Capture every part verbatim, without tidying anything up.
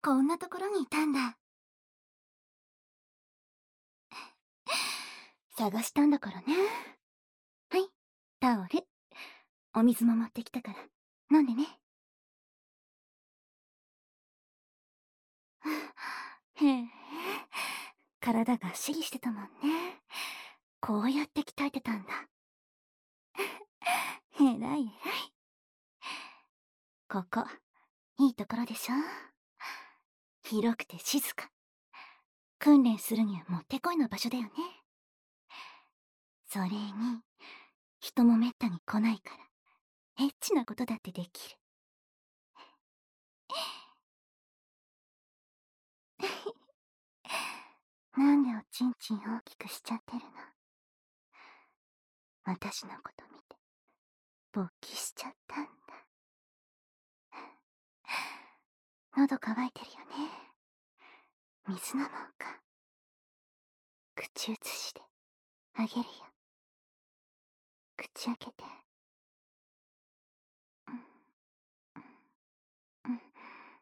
こんなところにいたんだ。探したんだからね。はい、タオル。お水も持ってきたから飲んでね。へえ、体がっしりしてたもんね。こうやって鍛えてたんだ。えらいえらい。ここ、いいところでしょ。広くて静か。訓練するにはもってこいの場所だよね。それに、人もめったに来ないから、エッチなことだってできる。なんでおちんちん大きくしちゃってるの？私のこと見て、勃起しちゃったんだ。喉乾いてるよね。水飲もうか。口移しであげるよ。口開けて。うんうんうん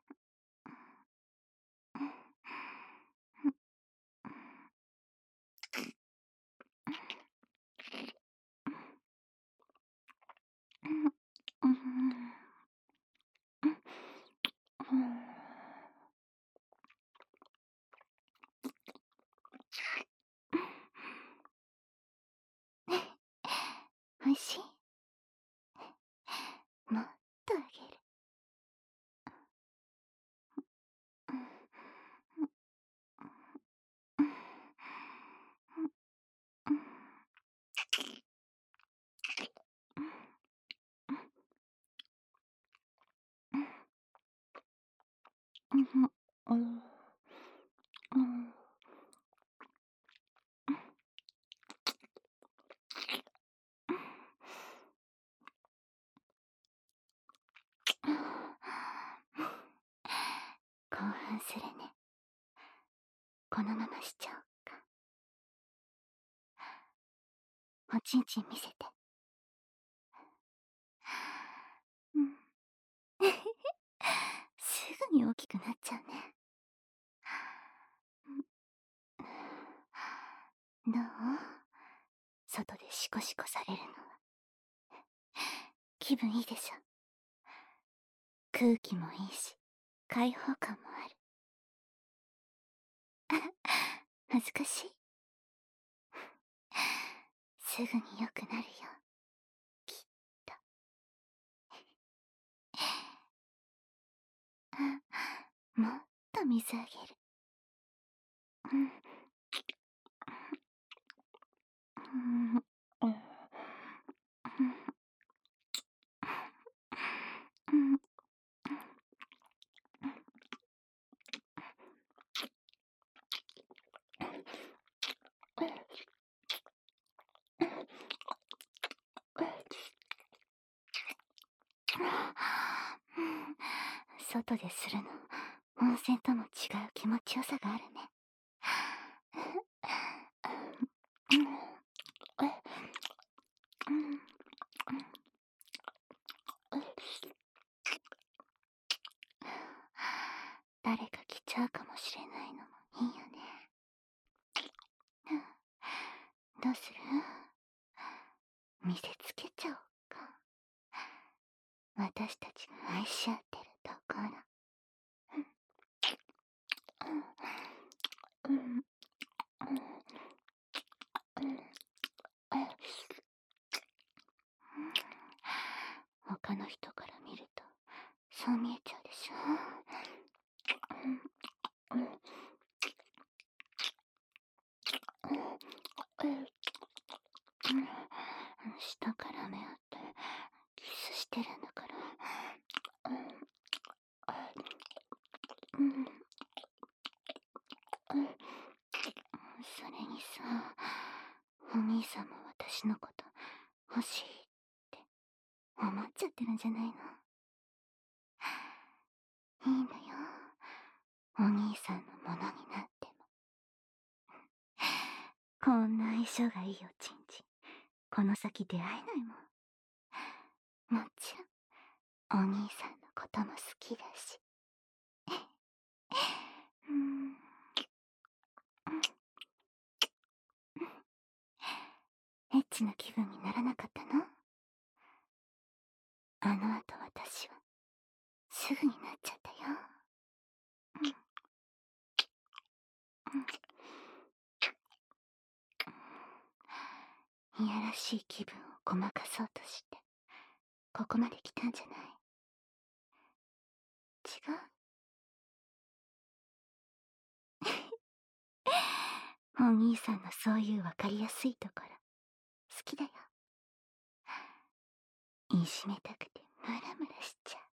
うんおいしい？もっとあげる。興奮するね。このまましちゃおうか。おちんちん見せて。うん。すぐに大きくなっちゃうね。どう？外でシコシコされるのは。気分いいでしょ？空気もいいし、開放感もある。恥ずかしい？すぐに良くなるよ。きっと。もっと水あげる。うん。うん。うん。うん。外でするの、温泉とも違う気持ちよさがあるね。誰か来ちゃうかもしれないのもいいよね。どうする？見せつけちゃおうか。私たちが愛し合ってるところ。他の人から見るとそう見えちゃうでしょ。下から目合ってキスしてるんだから。それにさ、お兄さんも私のこと欲しいって思っちゃってるんじゃないの？いいんだよ、お兄さんのものになっても。こんな相性がいいおちんちん、この先出会えないもん。もちろんお兄さんのことも好きだし。 ちな気分にならなかったの？あの後私はすぐになっちゃったよ。うんうん、いやらしい気分をごまかそうとしてここまで来たんじゃない？違う？お兄さんのそういうわかりやすいところ好きだよ。いじめたくてムラムラしちゃ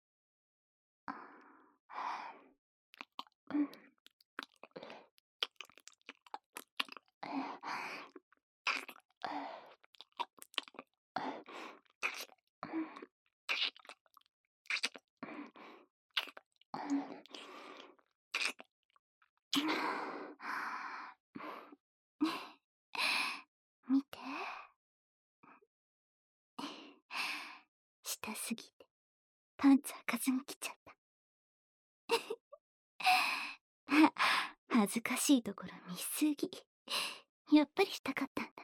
う。うん。見て。したすぎてパンツ開かずに来ちゃった。恥ずかしいところ見すぎ。やっぱりしたかったんだ。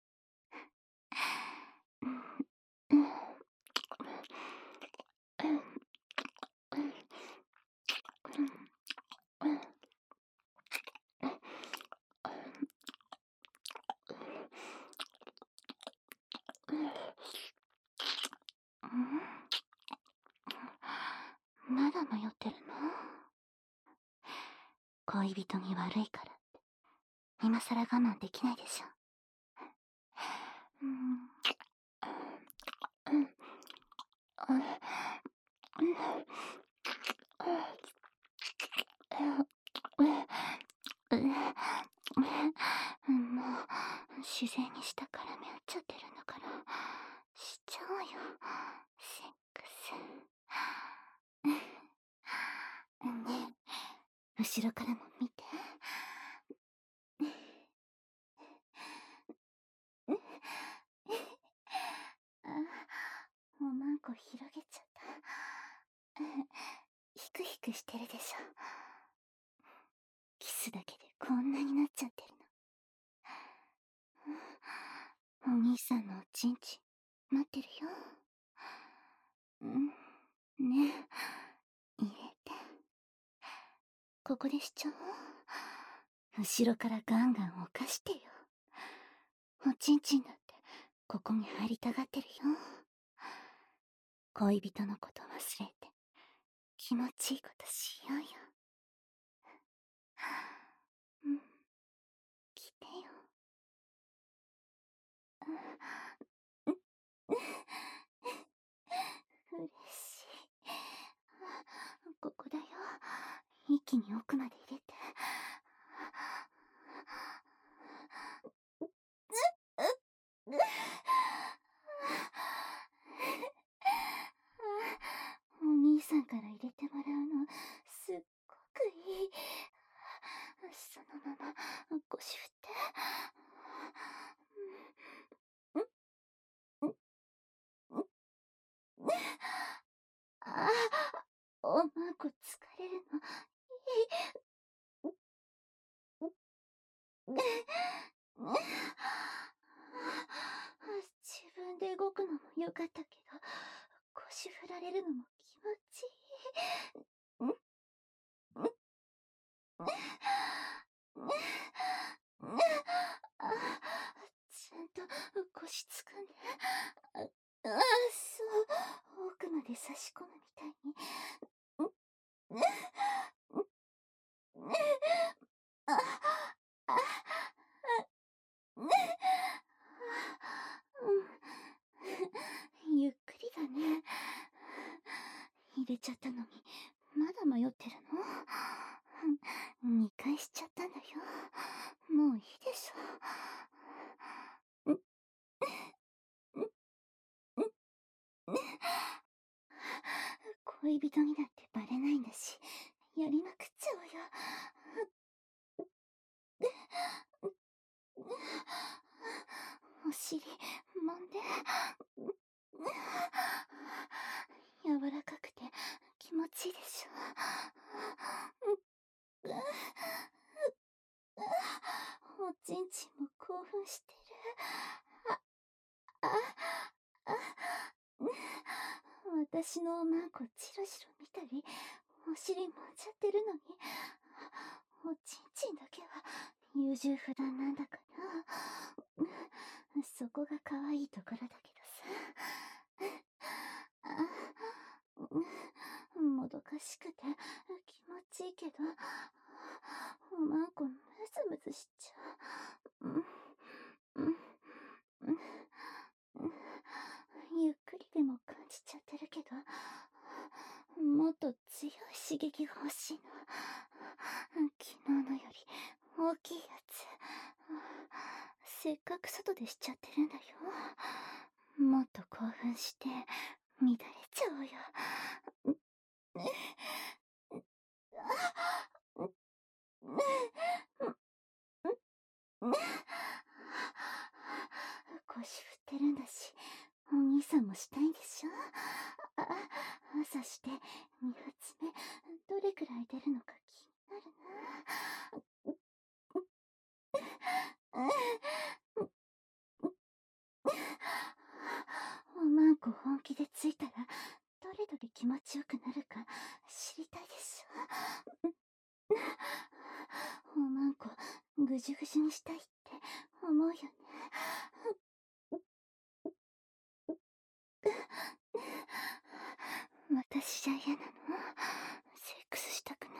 まだ迷ってるの？恋人に悪いからって今さら我慢できないでしょ。もう自然にしたから目合っちゃってるんだからしちゃおうよ、セックス。ねえ、後ろからも見て。あ、おまんこ広げちゃった。ヒクヒクしてるでしょ。キスだけでこんなになっちゃってるの。お兄さんのおちんちん待ってるよ。うんねえ、入れて。ここでしちゃおう。後ろからガンガン犯してよ。おちんちんだってここに入りたがってるよ。恋人のこと忘れて気持ちいいことしようよ。うん、来てよ。嬉しい。ここだよ。一気に奥まで入れて。お兄さんから入れてもらうのすっごくいい。そのまま腰振って。ああ、おまんこ疲れるのいい。自分で動くのもよかったけど腰振られるのも気持ちいい。んんちゃんと腰つかんで。ああ、そう、奥まで差し込むみたいに。ああうん、ゆっくりだね。入れちゃったのにまだ迷ってるの？にかいしちゃったんだよ。もういいでしょ。恋人にだってバレないんだしやりまくっちゃおうよ。お尻揉んで。柔らかくて気持ちいいでしょ。おちんちんも興奮してる。 私のおまんこチラチラ見たり、お尻もんじゃってるのに、おちんちんだけは優柔不断なんだから。そこが可愛いところだけどさ。もどかしくて気持ちいいけど、おまんこムズムズしちゃう。ゆっくりでも感じちゃってるけど、もっと強い刺激が欲しいの。昨日のより大きいやつ。せっかく外でしちゃってるんだよ。もっと興奮して乱れちゃうよ。腰振ってるんだし、お兄さんもしたいんでしょ。あ、朝してに発目どれくらい出るのか気になるな。おまんこ本気でついたらどれだけ気持ちよくなるか知りたいでしょ。おまんこぐじゅぐじゅにしたいって思うよね。私じゃ嫌なの？セックスしたくない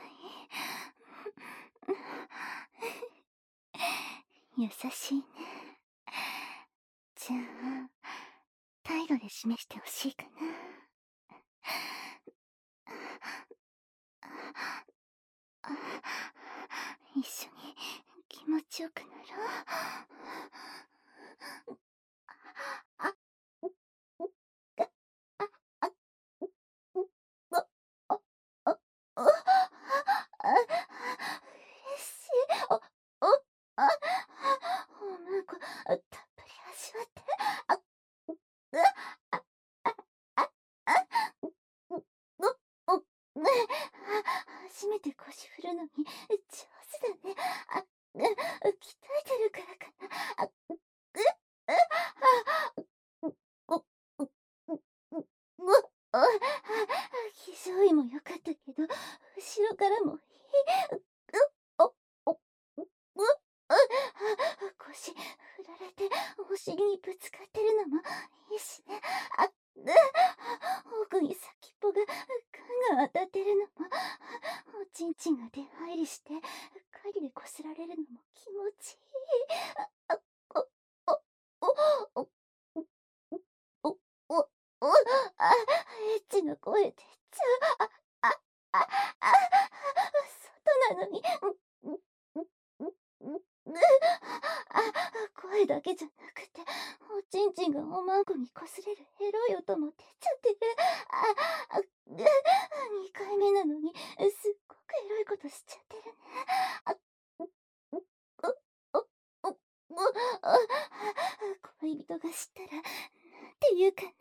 ？優しいね。じゃあ態度で示してほしいかな。一緒に気持ちよくなろう。あ、嬉しい。お、お、あ、おまんこたっぷり味わって。あ、あ、あ、あ、あ、う、う、う、初めて腰振るのに上手だね。あ、鍛えてるからかな。あ、気性位も良かったけど、後ろからもいい。お、お、腰振られてお尻にぶつかってるのもいいしね。あ、奥に先っぽがガンガン当たってるのも、おちんちんが出入りして針でこすられるのも気持ちいい。あ、お、お、お、お、お、お、お、あ、エッチな声出ちゃう。あ、あ、あ、あ、外なのに。声だけじゃなくて、おちんちんがおまんこにこすれるエロい音も出ちゃってる。あ、あ、にかいめなのに、すっごくエロいことしちゃってるね。あ、お、お、お、お、恋人が知ったら、なんて言うかな。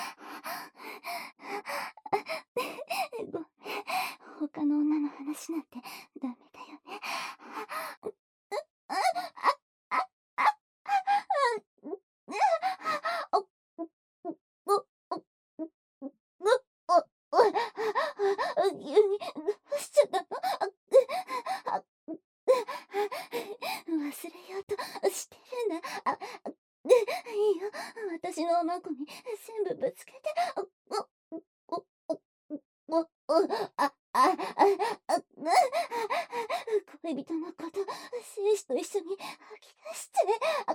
ごめん、他の女の話なんてダメだよね。急にどうしちゃったの？忘れようとしてるんだ。あ、いいよ、私のおまんこに全部ぶつけて。お、お、お、お、お、あ、あ、あ、あ、恋人のこと、精子と一緒に吐き出して。あ、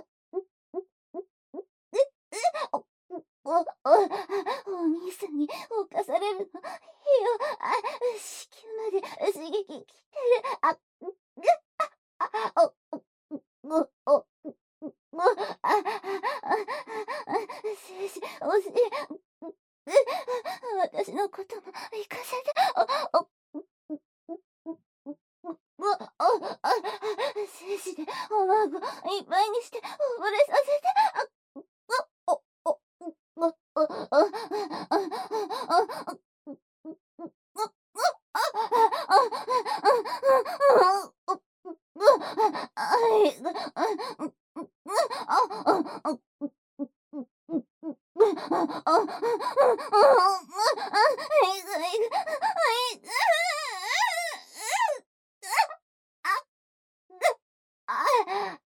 お、お、お兄さんに犯されるのいいよ。あ、子宮まで刺激きてる。あ、あ、お、お、お、お、あ、精子、おし、私のことも行かせて。お、お、お、お、精子でおまんこいっぱいにして溺れさせて。お、お、お、お、お、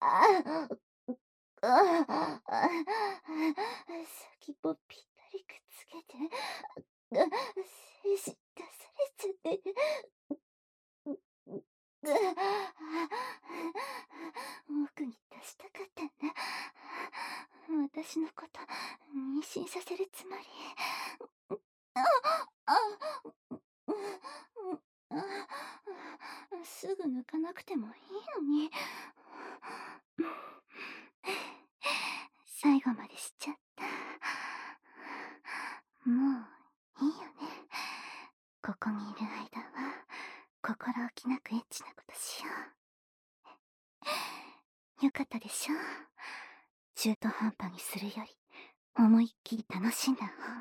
ああ、先っぽぴったりくっつけて、あ、精子出されちゃって。僕に出したかったんだ。私のこと妊娠させるつもり。ああ、すぐ抜かなくてもいいのに。最後までしちゃった。もういいよね。ここにいる間は心置きなくエッチなことしよう。よかったでしょ。中途半端にするより思いっきり楽しんだ方が。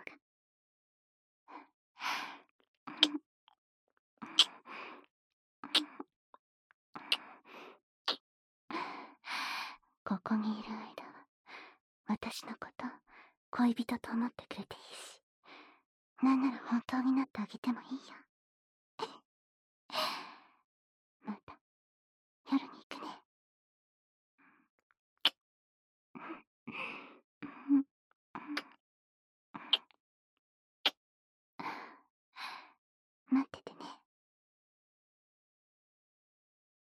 ここにいる間は私のこと恋人と思ってくれていいし、なんなら本当になってあげてもいいよ。また夜に